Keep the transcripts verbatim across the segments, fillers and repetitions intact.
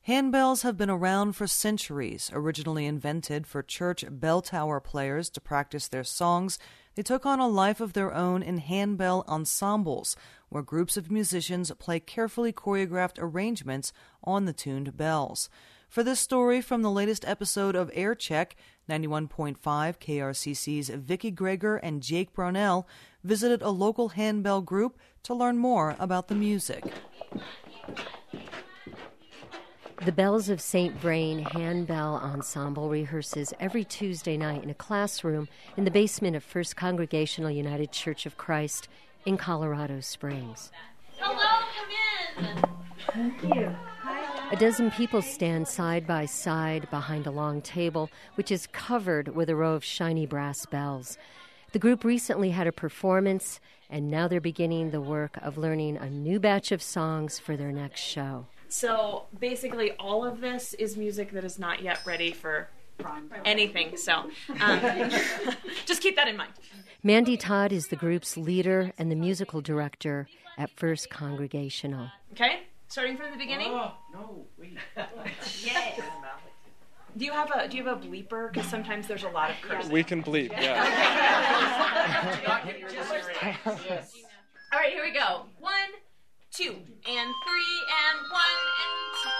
Handbells have been around for centuries. Originally invented for church bell tower players to practice their songs, they took on a life of their own in handbell ensembles, where groups of musicians play carefully choreographed arrangements on the tuned bells. For this story from the latest episode of Air Check, ninety-one point five K R C C's Vicki Greger and Jake Brownell visited a local handbell group to learn more about the music. The Bells of Saint Vrain Handbell Ensemble rehearses every Tuesday night in a classroom in the basement of First Congregational United Church of Christ in Colorado Springs. Hello, come in. Thank you. A dozen people stand side by side behind a long table, which is covered with a row of shiny brass bells. The group recently had a performance, and now they're beginning the work of learning a new batch of songs for their next show. So basically all of this is music that is not yet ready for anything. So um, just keep that in mind. Mandy Todd is the group's leader and the musical director at First Congregational. Okay, starting from the beginning. Oh, no, wait. Yes. Do you have a Do you have a bleeper? Because sometimes there's a lot of cursing. We can bleep, yeah. All right, here we go. One, two, and three, and one, and two.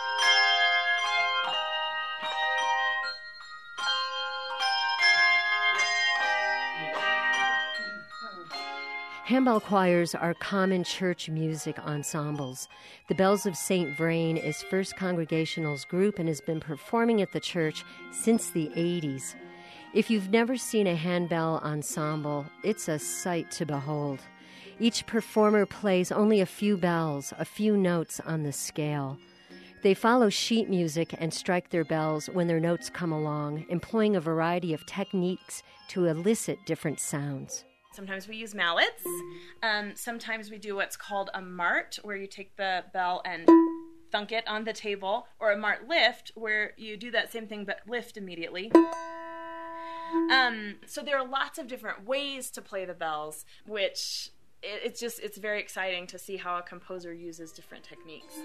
Handbell choirs are common church music ensembles. The Bells of Saint Vrain is First Congregational's group and has been performing at the church since the eighties. If you've never seen a handbell ensemble, it's a sight to behold. Each performer plays only a few bells, a few notes on the scale. They follow sheet music and strike their bells when their notes come along, employing a variety of techniques to elicit different sounds. Sometimes we use mallets. Um, sometimes we do what's called a mart, where you take the bell and thunk it on the table, or a mart lift, where you do that same thing but lift immediately. Um, so there are lots of different ways to play the bells, which it, it's just it's very exciting to see how a composer uses different techniques.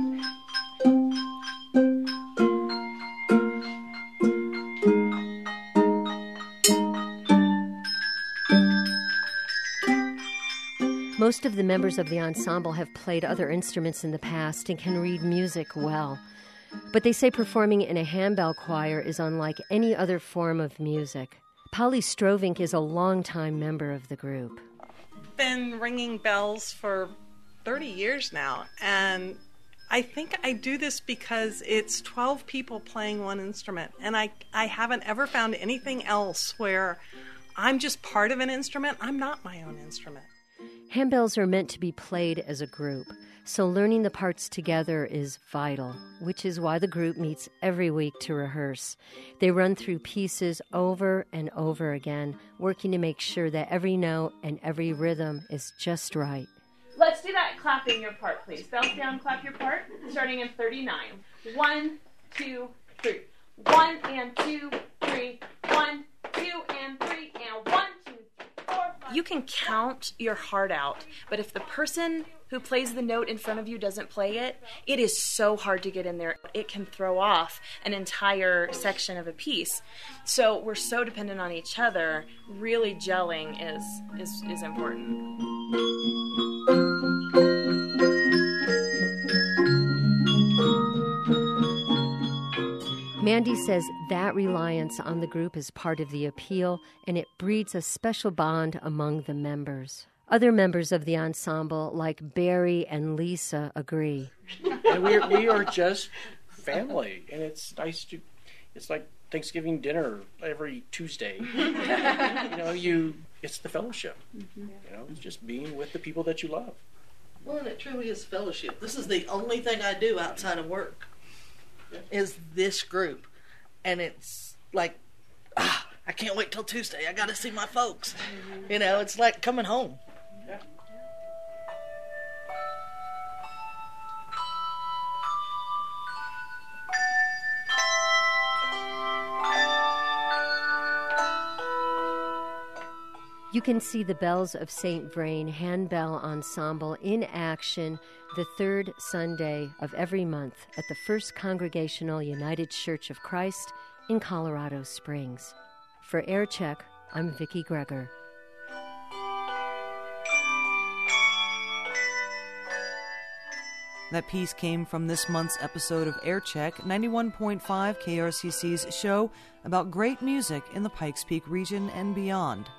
Most of the members of the ensemble have played other instruments in the past and can read music well. But they say performing in a handbell choir is unlike any other form of music. Polly Strovink is a longtime member of the group. Been ringing bells for thirty years now, and I think I do this because it's twelve people playing one instrument, and I, I haven't ever found anything else where I'm just part of an instrument. I'm not my own instrument. Handbells are meant to be played as a group, so learning the parts together is vital, which is why the group meets every week to rehearse. They run through pieces over and over again, working to make sure that every note and every rhythm is just right. Let's do that clapping your part, please. Bells down, clap your part, starting in thirty-nine. One, two, three. One and two, three. One, two, and three, and one, two, three, four, five. You can count your heart out, but if the person who plays the note in front of you doesn't play it, it is so hard to get in there. It can throw off an entire section of a piece. So we're so dependent on each other. Really gelling is is, is important. Mandy says that reliance on the group is part of the appeal, and it breeds a special bond among the members. Other members of the ensemble, like Barry and Lisa, agree. And we are, we are just family, and it's nice to, it's like Thanksgiving dinner every Tuesday. you know, you, it's the fellowship. Mm-hmm. You know, it's just being with the people that you love. Well, and it truly is fellowship. This is the only thing I do outside of work, yeah. is this group. And it's like, ah, I can't wait till Tuesday. I got to see my folks. Mm-hmm. You know, it's like coming home. Yeah. You can see the Bells of Saint Vrain Handbell Ensemble in action the third Sunday of every month at the First Congregational United Church of Christ in Colorado Springs. For Air Check, I'm Vicki Greger. That piece came from this month's episode of Aircheck, ninety-one point five K R C C's show about great music in the Pikes Peak region and beyond.